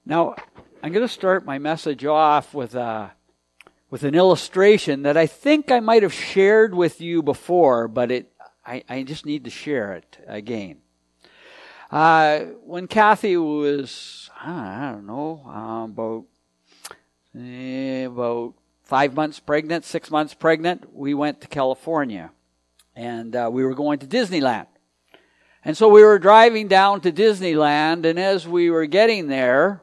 Now, I'm going to start my message off with an illustration that I think I might have shared with you before, but I just need to share it again. When Kathy was, I don't know, about 5 months pregnant, 6 months pregnant, we went to California, and we were going to Disneyland. And so we were driving down to Disneyland, and as we were getting there,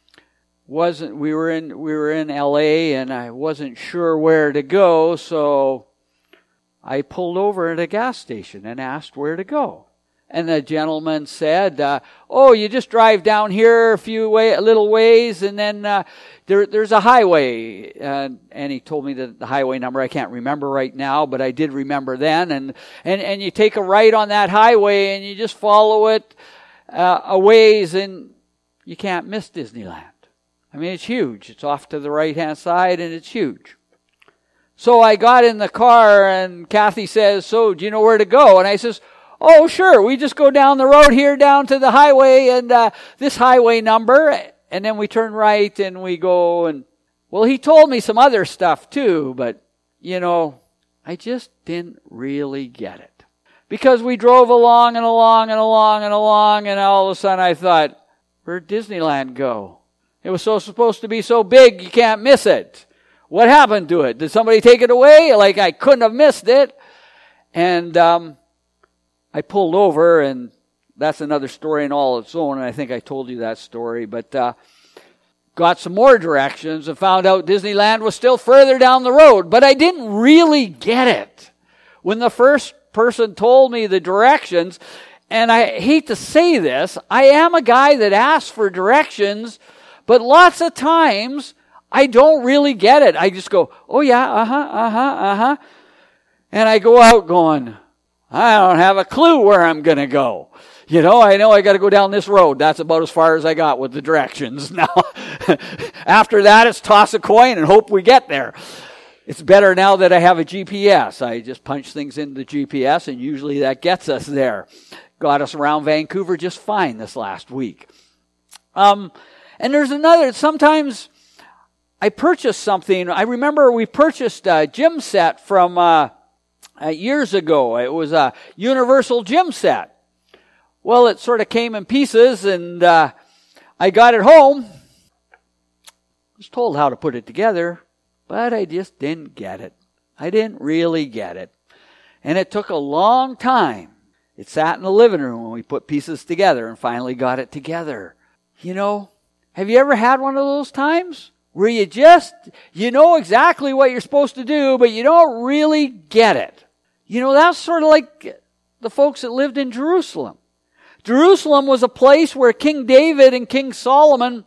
we were in LA, and I wasn't sure where to go, so I pulled over at a gas station and asked where to go. And the gentleman said, you just drive down here a little ways, and then there's a highway. And he told me the highway number. I can't remember right now, but I did remember then. And you take a right on that highway, and you just follow it a ways, and you can't miss Disneyland. I mean, it's huge. It's off to the right-hand side, and it's huge. So I got in the car, and Kathy says, "So, do you know where to go?" And I says, "Oh, sure. We just go down the road here, down to the highway, and this highway number." And then we turn right, and we go. And well, he told me some other stuff, too, but, I just didn't really get it. Because we drove along, and along, and along, and along, and all of a sudden I thought, where'd Disneyland go? It was supposed to be so big, you can't miss it. What happened to it? Did somebody take it away? Like I couldn't have missed it. And I pulled over, and that's another story in all its own, and I think I told you that story. But got some more directions and found out Disneyland was still further down the road. But I didn't really get it when the first person told me the directions. And I hate to say this, I am a guy that asks for directions, but lots of times I don't really get it. I just go, "Oh yeah, And I go out going, I don't have a clue where I'm going to go. I know I got to go down this road. That's about as far as I got with the directions. Now, after that, it's toss a coin and hope we get there. It's better now that I have a GPS. I just punch things into the GPS, and usually that gets us there. Got us around Vancouver just fine this last week. And there's another, sometimes I purchased something. I remember we purchased a gym set from years ago. It was a universal gym set. Well, it sort of came in pieces, and I got it home. I was told how to put it together, but I just didn't get it. I didn't really get it. And it took a long time. It sat in the living room when we put pieces together and finally got it together. Have you ever had one of those times where you know exactly what you're supposed to do, but you don't really get it? That's sort of like the folks that lived in Jerusalem. Jerusalem was a place where King David and King Solomon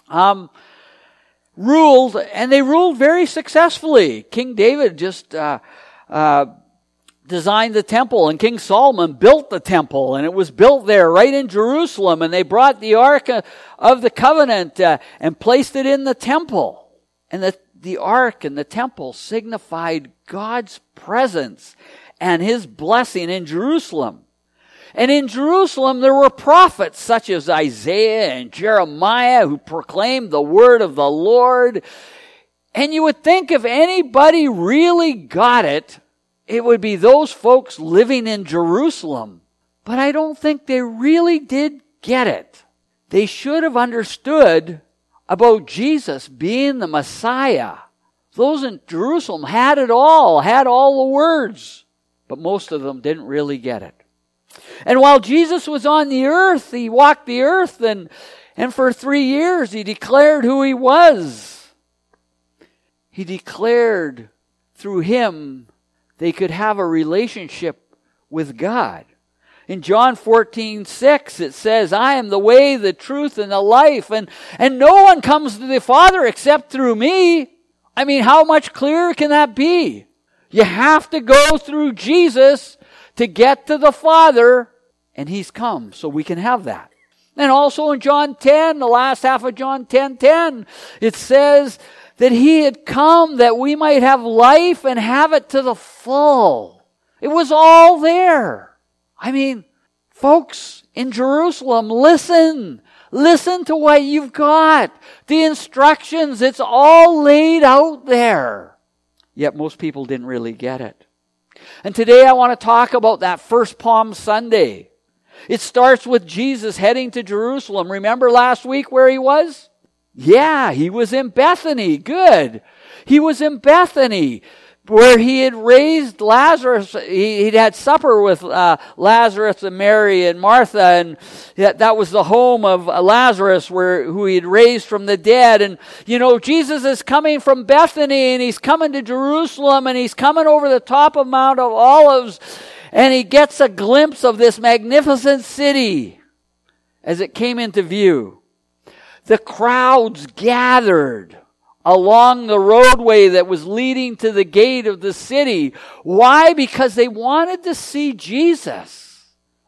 ruled, and they ruled very successfully. King David just designed the temple, and King Solomon built the temple, and it was built there right in Jerusalem, and they brought the Ark of the Covenant and placed it in the temple. And the Ark and the temple signified God's presence and His blessing in Jerusalem. And in Jerusalem there were prophets such as Isaiah and Jeremiah who proclaimed the word of the Lord. And you would think if anybody really got it, it would be those folks living in Jerusalem. But I don't think they really did get it. They should have understood about Jesus being the Messiah. Those in Jerusalem had it all, had all the words. But most of them didn't really get it. And while Jesus was on the earth, He walked the earth, and for 3 years He declared who He was. He declared through Him they could have a relationship with God. In John 14:6, it says, "I am the way, the truth, and the life, and no one comes to the Father except through me." I mean, how much clearer can that be? You have to go through Jesus to get to the Father, and He's come so we can have that. And also in John 10, the last half of John 10:10, it says that He had come that we might have life and have it to the full. It was all there. I mean, folks in Jerusalem, listen. Listen to what you've got. The instructions, it's all laid out there. Yet most people didn't really get it. And today I want to talk about that first Palm Sunday. It starts with Jesus heading to Jerusalem. Remember last week where he was? Yeah, he was in Bethany. Good. He was in Bethany, where he had raised Lazarus. He'd had supper with Lazarus and Mary and Martha, and that was the home of Lazarus, who he had raised from the dead. And, Jesus is coming from Bethany, and he's coming to Jerusalem, and he's coming over the top of Mount of Olives, and he gets a glimpse of this magnificent city as it came into view. The crowds gathered along the roadway that was leading to the gate of the city. Why? Because they wanted to see Jesus.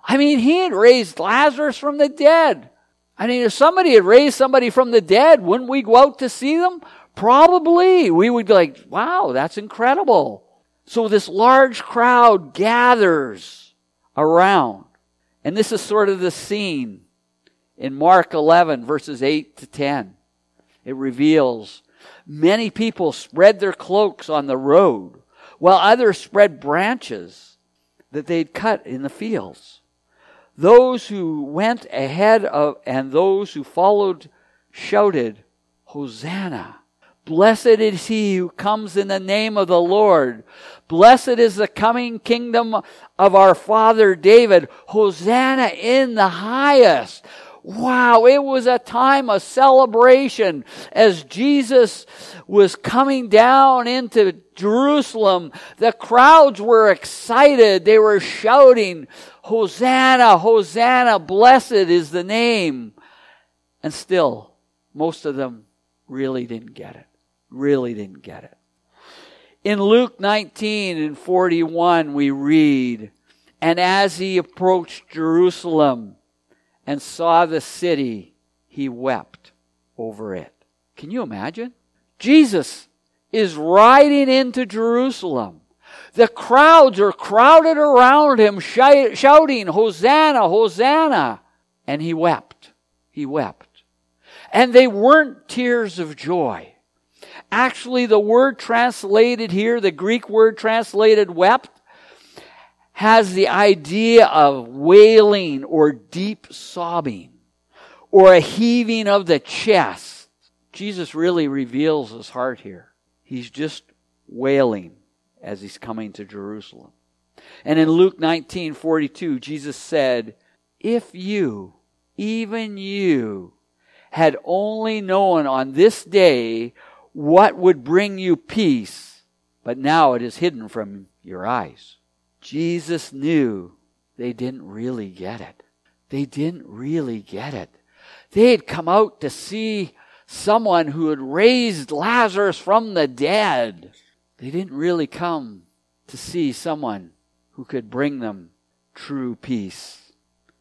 He had raised Lazarus from the dead. If somebody had raised somebody from the dead, wouldn't we go out to see them? Probably. We would be like, wow, that's incredible. So this large crowd gathers around. And this is sort of the scene in Mark 11, verses 8 to 10. It reveals many people spread their cloaks on the road, while others spread branches that they'd cut in the fields. Those who went ahead of and those who followed shouted, Hosanna! Blessed is he who comes in the name of the Lord. Blessed is the coming kingdom of our father David. Hosanna in the highest. Wow, it was a time of celebration as Jesus was coming down into Jerusalem. The crowds were excited. They were shouting, Hosanna, Hosanna, blessed is the name. And still, most of them really didn't get it. Really didn't get it. In Luke 19 and 41, we read, and as he approached Jerusalem and saw the city, he wept over it. Can you imagine? Jesus is riding into Jerusalem. The crowds are crowded around him, shouting, Hosanna, Hosanna. And he wept. He wept. And they weren't tears of joy. Actually, the word translated here, the Greek word translated wept, has the idea of wailing or deep sobbing or a heaving of the chest. Jesus really reveals his heart here. He's just wailing as he's coming to Jerusalem. And in Luke 19:42, Jesus said, if you, even you, had only known on this day what would bring you peace, but now it is hidden from your eyes. Jesus knew they didn't really get it. They didn't really get it. They had come out to see someone who had raised Lazarus from the dead. They didn't really come to see someone who could bring them true peace.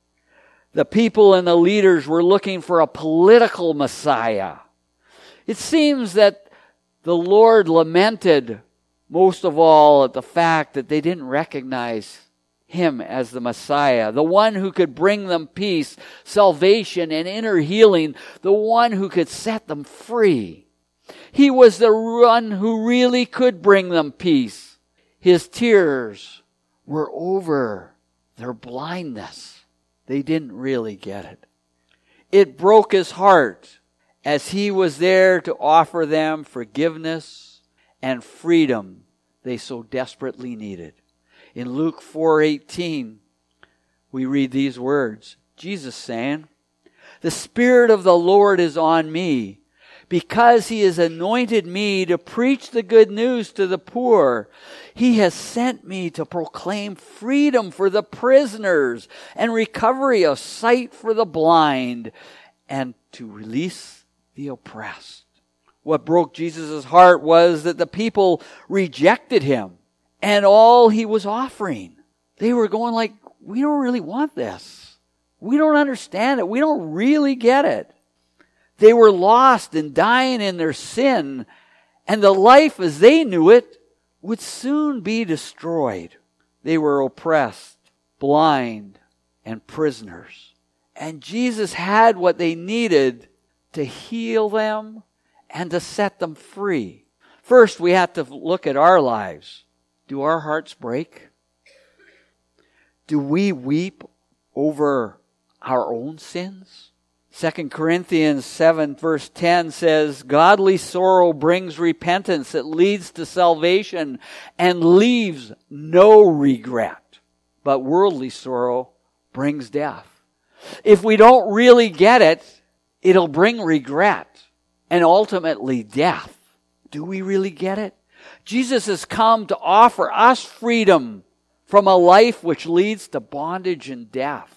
The people and the leaders were looking for a political Messiah. It seems that the Lord lamented most of all at the fact that they didn't recognize him as the Messiah, the one who could bring them peace, salvation, and inner healing, the one who could set them free. He was the one who really could bring them peace. His tears were over their blindness. They didn't really get it. It broke his heart as he was there to offer them forgiveness and freedom they so desperately needed. In Luke 4:18, we read these words. Jesus saying, the Spirit of the Lord is on me, because he has anointed me to preach the good news to the poor. He has sent me to proclaim freedom for the prisoners and recovery of sight for the blind, and to release the oppressed. What broke Jesus' heart was that the people rejected him and all he was offering. They were going like, we don't really want this. We don't understand it. We don't really get it. They were lost and dying in their sin, and the life as they knew it would soon be destroyed. They were oppressed, blind, and prisoners. And Jesus had what they needed to heal them and to set them free. First, we have to look at our lives. Do our hearts break? Do we weep over our own sins? 2 Corinthians 7 verse 10 says, godly sorrow brings repentance. It leads to salvation and leaves no regret. But worldly sorrow brings death. If we don't really get it, it'll bring regret and ultimately death. Do we really get it? Jesus has come to offer us freedom from a life which leads to bondage and death.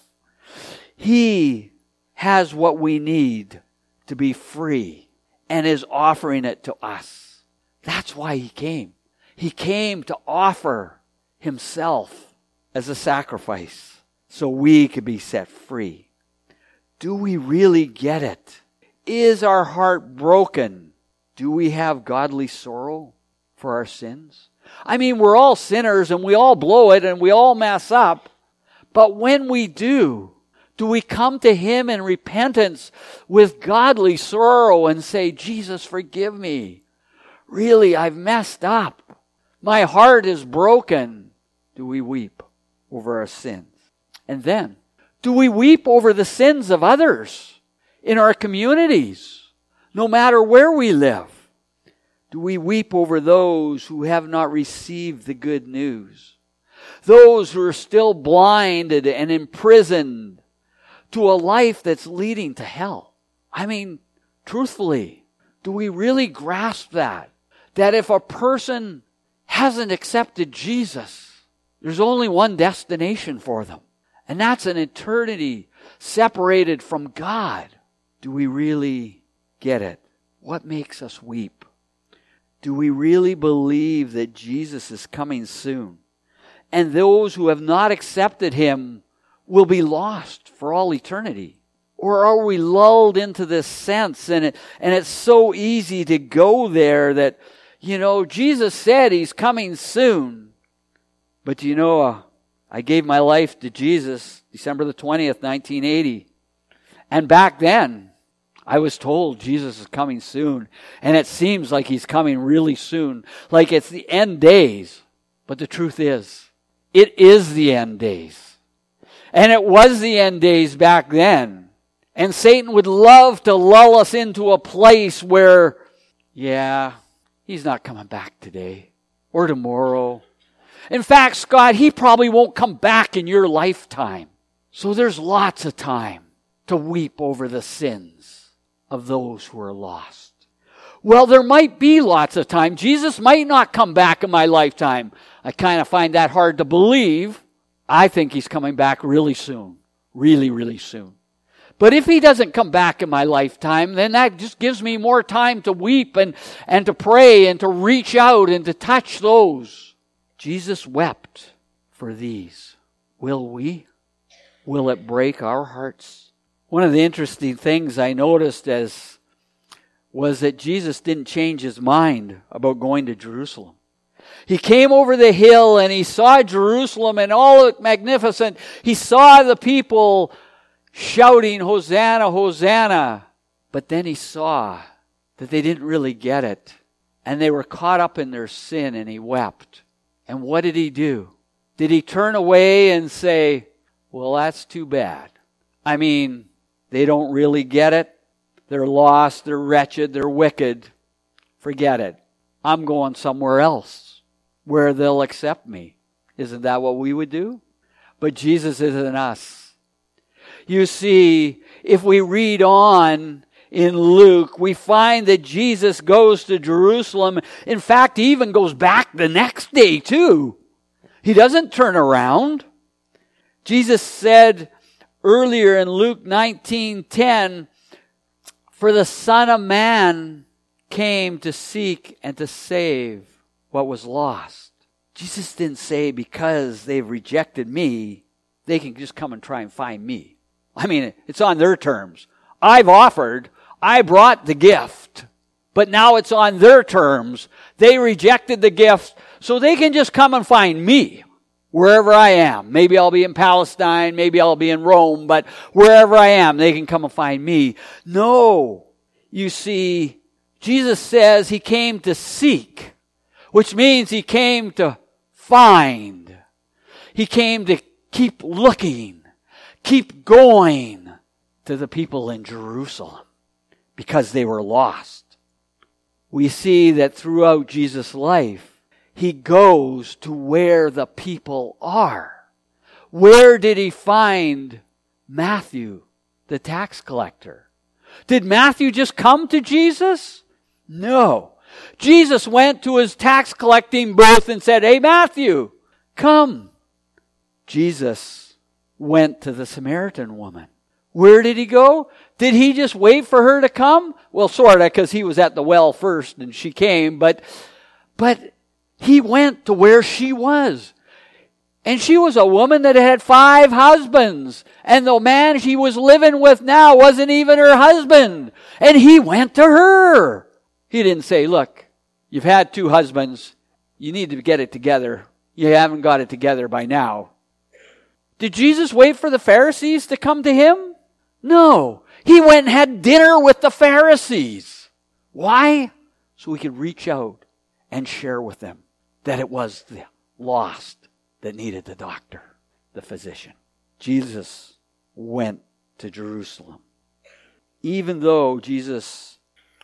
He has what we need to be free and is offering it to us. That's why He came. He came to offer Himself as a sacrifice so we could be set free. Do we really get it? Is our heart broken? Do we have godly sorrow for our sins? I mean, we're all sinners and we all blow it and we all mess up. But when we do we come to Him in repentance with godly sorrow and say, Jesus, forgive me. Really, I've messed up. My heart is broken. Do we weep over our sins? And then, do we weep over the sins of others in our communities, no matter where we live? Do we weep over those who have not received the good news? Those who are still blinded and imprisoned to a life that's leading to hell? I mean, truthfully, do we really grasp that? That if a person hasn't accepted Jesus, there's only one destination for them. And that's an eternity separated from God. Do we really get it? What makes us weep? Do we really believe that Jesus is coming soon? And those who have not accepted Him will be lost for all eternity? Or are we lulled into this sense and it's so easy to go there that, Jesus said He's coming soon. But I gave my life to Jesus December the 20th, 1980. And back then, I was told Jesus is coming soon. And it seems like He's coming really soon. Like it's the end days. But the truth is, it is the end days. And it was the end days back then. And Satan would love to lull us into a place where, He's not coming back today or tomorrow. In fact, Scott, He probably won't come back in your lifetime. So there's lots of time to weep over the sins of those who are lost. Well, there might be lots of time. Jesus might not come back in my lifetime. I kind of find that hard to believe. I think He's coming back really soon. Really, really soon. But if He doesn't come back in my lifetime, then that just gives me more time to weep and to pray and to reach out and to touch those. Jesus wept for these. Will we? Will it break our hearts? One of the interesting things I noticed was that Jesus didn't change His mind about going to Jerusalem. He came over the hill and He saw Jerusalem and all it magnificent. He saw the people shouting, Hosanna, Hosanna. But then He saw that they didn't really get it. And they were caught up in their sin and He wept. And what did He do? Did He turn away and say, well, that's too bad? I mean, they don't really get it. They're lost, they're wretched, they're wicked. Forget it. I'm going somewhere else where they'll accept me. Isn't that what we would do? But Jesus isn't us. You see, if we read on in Luke, we find that Jesus goes to Jerusalem. In fact, He even goes back the next day too. He doesn't turn around. Jesus said earlier in Luke 19:10, for the Son of Man came to seek and to save what was lost. Jesus didn't say because they've rejected me, they can just come and try and find me. I mean, it's on their terms. I've offered, I brought the gift, but now it's on their terms. They rejected the gift, so they can just come and find me. Wherever I am. Maybe I'll be in Palestine, maybe I'll be in Rome, but wherever I am, they can come and find me. No. You see, Jesus says he came to seek, which means he came to find. He came to keep looking, keep going to the people in Jerusalem because they were lost. We see that throughout Jesus' life, he goes to where the people are. Where did he find Matthew, the tax collector? Did Matthew just come to Jesus? No. Jesus went to his tax collecting booth and said, "Hey, Matthew, come." Jesus went to the Samaritan woman. Where did he go? Did he just wait for her to come? Well, sort of, because he was at the well first and she came, but he went to where she was. And she was a woman that had 5 husbands. And the man she was living with now wasn't even her husband. And he went to her. He didn't say, "Look, you've had 2 husbands. You need to get it together. You haven't got it together by now." Did Jesus wait for the Pharisees to come to him? No. He went and had dinner with the Pharisees. Why? So he could reach out and share with them that it was the lost that needed the doctor, the physician. Jesus went to Jerusalem. Even though Jesus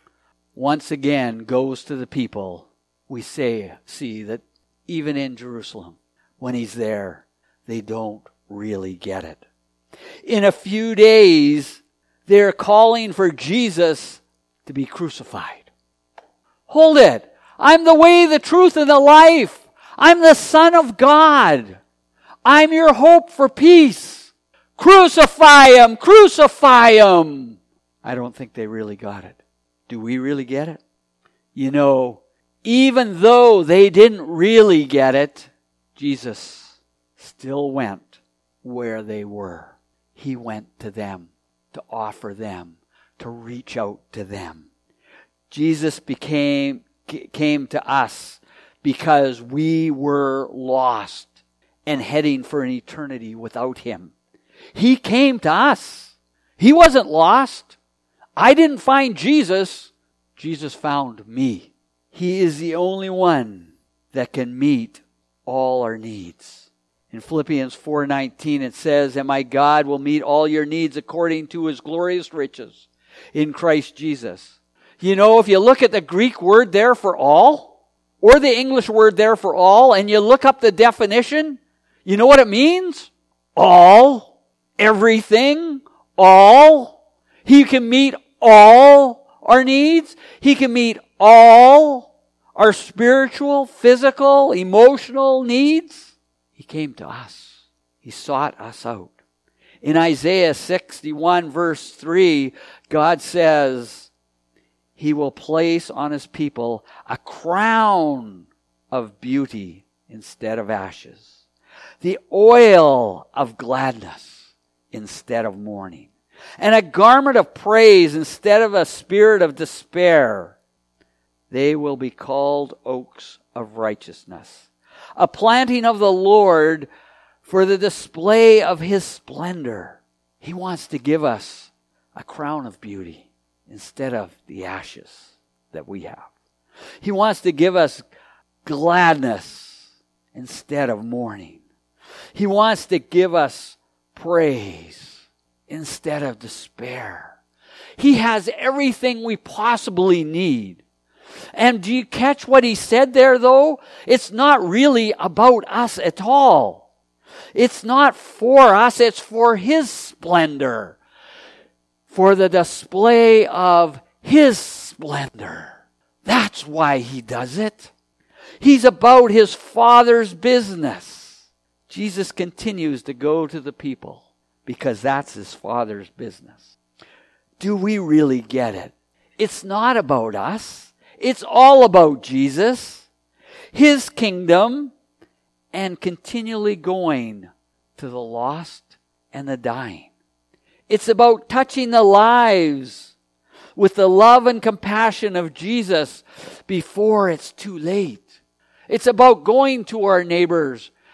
once again goes to the people, we see that even in Jerusalem, when he's there, they don't really get it. In a few days, they're calling for Jesus to be crucified. Hold it. I'm the way, the truth, and the life. I'm the Son of God. I'm your hope for peace. Crucify him! Crucify him! I don't think they really got it. Do we really get it? You know, even though they didn't really get it, Jesus still went where they were. He went to them to offer them, to reach out to them. Jesus came to us because we were lost and heading for an eternity without him. He came to us. He wasn't lost. I didn't find Jesus. Jesus found me. He is the only one that can meet all our needs. In Philippians 4:19 it says, "And my God will meet all your needs according to his glorious riches in Christ Jesus." You know, if you look at the Greek word there for all, or the English word there for all, and you look up the definition, you know what it means? All, everything, all. He can meet all our needs. He can meet all our spiritual, physical, emotional needs. He came to us. He sought us out. In Isaiah 61 verse 3, God says, he will place on his people a crown of beauty instead of ashes, the oil of gladness instead of mourning, and a garment of praise instead of a spirit of despair. They will be called oaks of righteousness, a planting of the Lord for the display of his splendor. He wants to give us a crown of beauty instead of the ashes that we have. He wants to give us gladness instead of mourning. He wants to give us praise instead of despair. He has everything we possibly need. And do you catch what he said there, though? It's not really about us at all. It's not for us, it's for his splendor, for the display of his splendor. That's why he does it. He's about his Father's business. Jesus continues to go to the people because that's his Father's business. Do we really get it? It's not about us. It's all about Jesus, his kingdom, and continually going to the lost and the dying. It's about touching the lives with the love and compassion of Jesus before it's too late. It's about going to our neighbors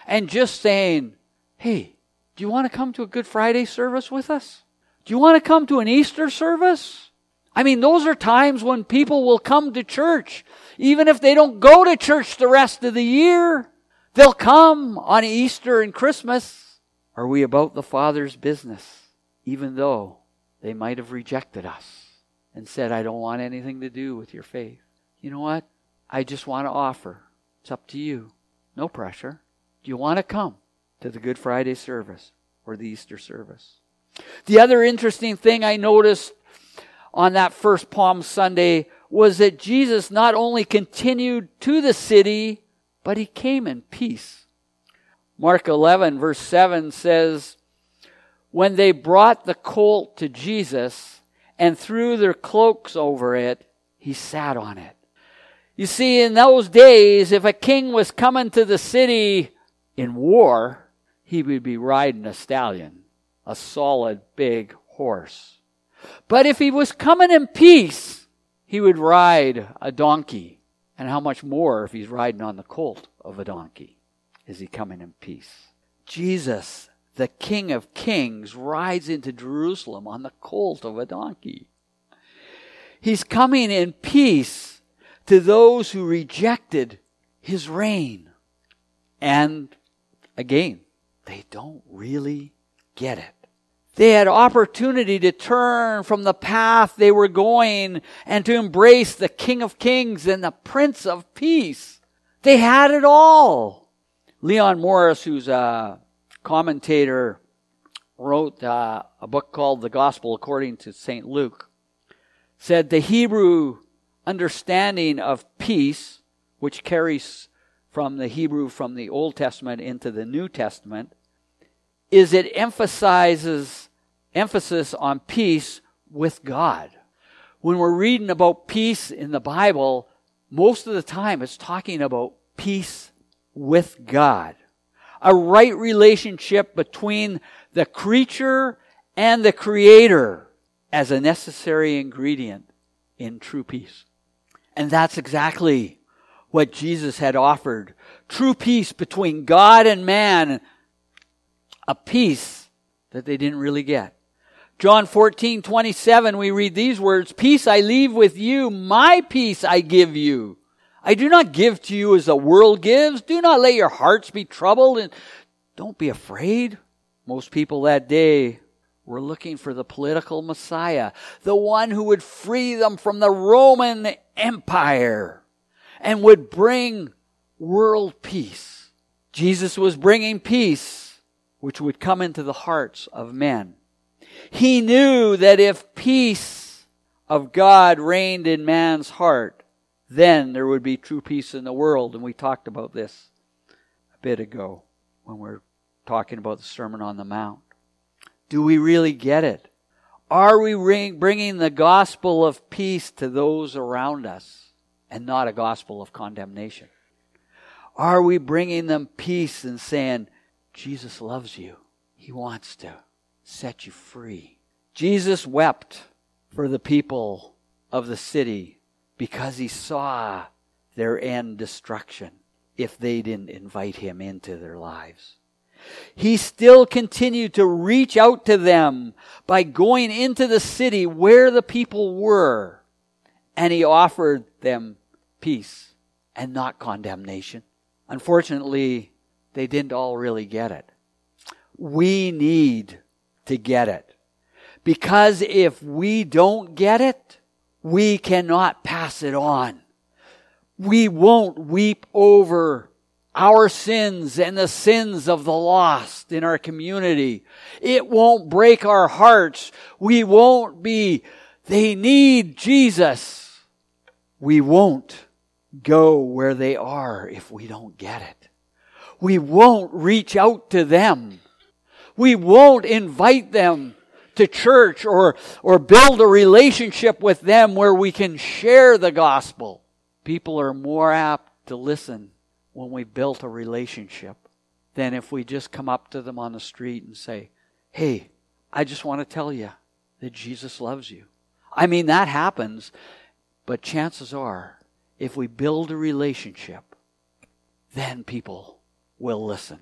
and just saying, hey, do you want to come to a Good Friday service with us? Do you want to come to an Easter service? I mean, those are times when people will come to church. Even if they don't go to church the rest of the year, they'll come on Easter and Christmas. Are we about the Father's business? Even though they might have rejected us and said, I don't want anything to do with your faith. You know what? I just want to offer. It's up to you. No pressure. Do you want to come to the Good Friday service or the Easter service? The other interesting thing I noticed on that first Palm Sunday was that Jesus not only continued to the city, but he came in peace. Mark 11 verse 7 says, when they brought the colt to Jesus and threw their cloaks over it, he sat on it. You see, in those days, if a king was coming to the city in war, he would be riding a stallion, a solid big horse. But if he was coming in peace, he would ride a donkey. And how much more if he's riding on the colt of a donkey? Is he coming in peace? Jesus, the King of Kings, rides into Jerusalem on the colt of a donkey. He's coming in peace to those who rejected his reign. And again, they don't really get it. They had opportunity to turn from the path they were going and to embrace the King of Kings and the Prince of Peace. They had it all. Leon Morris, who's a commentator, wrote a book called The Gospel According to St. Luke, said the Hebrew understanding of peace, which carries from the Hebrew from the Old Testament into the New Testament, is it emphasizes emphasis on peace with God. When we're reading about peace in the Bible, most of the time it's talking about peace with God. A right relationship between the creature and the Creator as a necessary ingredient in true peace. And that's exactly what Jesus had offered. True peace between God and man. A peace that they didn't really get. John 14:27, we read these words, peace I leave with you, my peace I give you. I do not give to you as the world gives. Do not let your hearts be troubled and don't be afraid. Most people that day were looking for the political Messiah, the one who would free them from the Roman Empire and would bring world peace. Jesus was bringing peace, which would come into the hearts of men. He knew that if peace of God reigned in man's heart, then there would be true peace in the world. And we talked about this a bit ago when we were talking about the Sermon on the Mount. Do we really get it? Are we bringing the gospel of peace to those around us and not a gospel of condemnation? Are we bringing them peace and saying, Jesus loves you. He wants to set you free. Jesus wept for the people of the city because he saw their end destruction if they didn't invite him into their lives. He still continued to reach out to them by going into the city where the people were, and he offered them peace and not condemnation. Unfortunately, they didn't all really get it. We need to get it. Because if we don't get it, we cannot pass it on. We won't weep over our sins and the sins of the lost in our community. It won't break our hearts. We won't be, they need Jesus. We won't go where they are if we don't get it. We won't reach out to them. We won't invite them to church or build a relationship with them where we can share the gospel. People are more apt to listen when we've built a relationship than if we just come up to them on the street and say, hey, I just want to tell you that Jesus loves you. I mean, that happens, but chances are, if we build a relationship, then people will listen.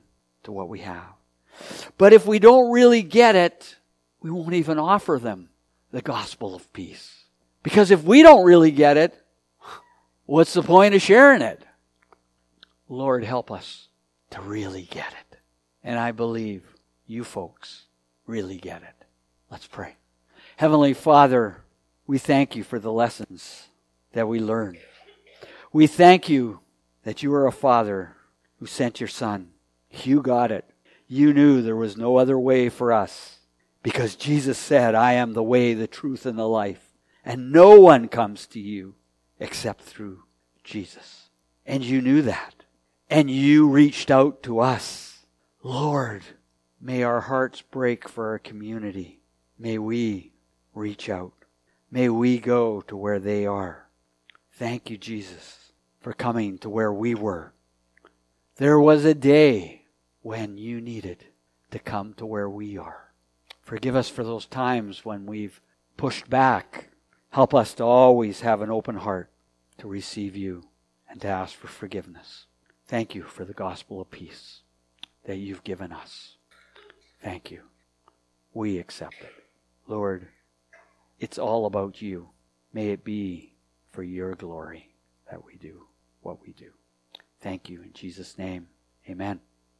to what we have. But if we don't really get it, we won't even offer them the gospel of peace. Because if we don't really get it, what's the point of sharing it? Lord, help us to really get it. And I believe you folks really get it. Let's pray. Heavenly Father, we thank you for the lessons that we learned. We thank you that you are a Father who sent your Son. You got it. You knew there was no other way for us because Jesus said, I am the way, the truth, and the life. And no one comes to you except through Jesus. And you knew that. And you reached out to us. Lord, may our hearts break for our community. May we reach out. May we go to where they are. Thank you, Jesus, for coming to where we were. There was a day when you needed to come to where we are. Forgive us for those times when we've pushed back. Help us to always have an open heart to receive you and to ask for forgiveness. Thank you for the gospel of peace that you've given us. Thank you. We accept it. Lord, it's all about you. May it be for your glory that we do what we do. Thank you in Jesus' name. Amen.